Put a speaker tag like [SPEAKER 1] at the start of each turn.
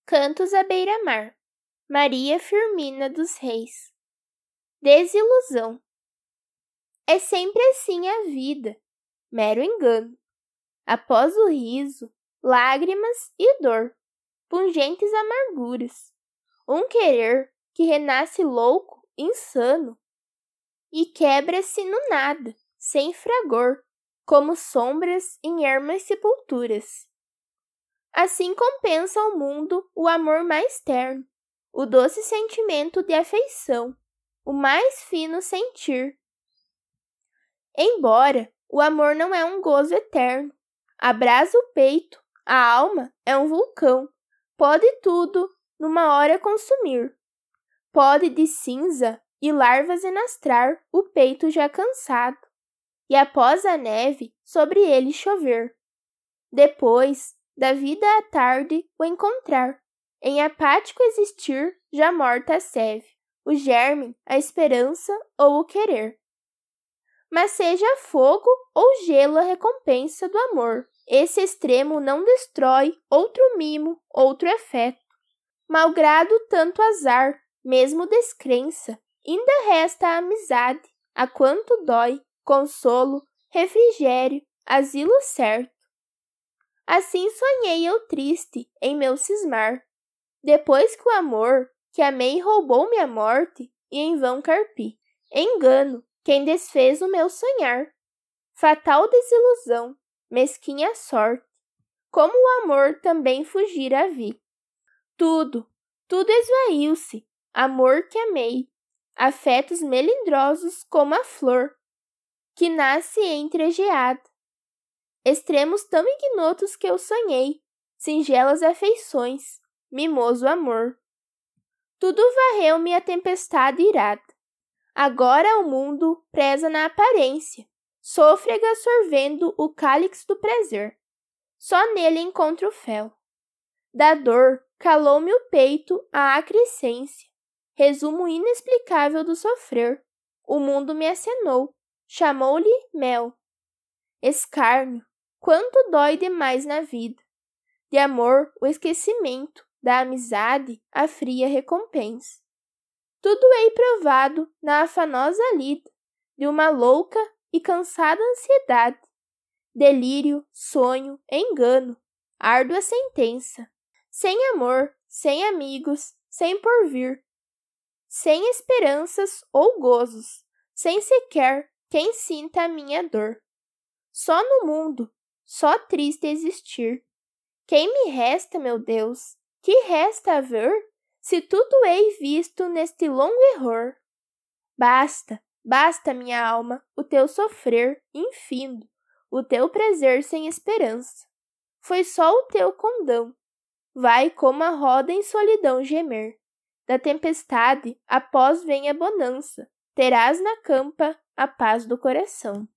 [SPEAKER 1] Cantos à beira-mar. Maria Firmina dos Reis. Desilusão. É sempre assim a vida, mero engano. Após o riso, lágrimas e dor, pungentes amarguras. Um querer que renasce louco, insano, e quebra-se no nada, sem fragor, como sombras em ermas sepulturas. Assim compensa ao mundo o amor mais terno, o doce sentimento de afeição, o mais fino sentir. Embora o amor não é um gozo eterno, abrasa o peito, a alma é um vulcão, pode tudo numa hora consumir. Pode de cinza e larvas enastrar o peito já cansado, e após a neve sobre ele chover. Depois da vida à tarde o encontrar, em apático existir já morta a seve, o germe, a esperança ou o querer. Mas seja fogo ou gelo a recompensa do amor, esse extremo não destrói outro mimo, outro afeto. Malgrado tanto azar, mesmo descrença, ainda resta a amizade, a quanto dói, consolo, refrigério, asilo certo. Assim sonhei eu triste em meu cismar, depois que o amor que amei roubou-me a morte e em vão carpi. Engano quem desfez o meu sonhar. Fatal desilusão, mesquinha sorte, como o amor também fugir vi. Tudo esvaiu-se, amor que amei, afetos melindrosos como a flor, que nasce entregeada. Extremos tão ignotos que eu sonhei, singelas afeições, mimoso amor. Tudo varreu-me a tempestade irada. Agora o mundo preza na aparência, sôfrega sorvendo o cálice do prazer. Só nele encontro fel. Da dor calou-me o peito a acrescência, resumo inexplicável do sofrer. O mundo me acenou, chamou-lhe mel. Escárnio, quanto dói demais na vida. De amor, o esquecimento, da amizade, a fria recompensa. Tudo hei provado na afanosa lida de uma louca e cansada ansiedade. Delírio, sonho, engano, árdua sentença. Sem amor, sem amigos, sem porvir. Sem esperanças ou gozos, sem sequer quem sinta a minha dor. Só no mundo, só triste existir. Quem me resta, meu Deus? Que resta a ver, se tudo hei visto neste longo error? Basta, basta, minha alma, o teu sofrer infindo, o teu prazer sem esperança. Foi só o teu condão. Vai como a roda em solidão gemer. Da tempestade, após vem a bonança. Terás na campa a paz do coração.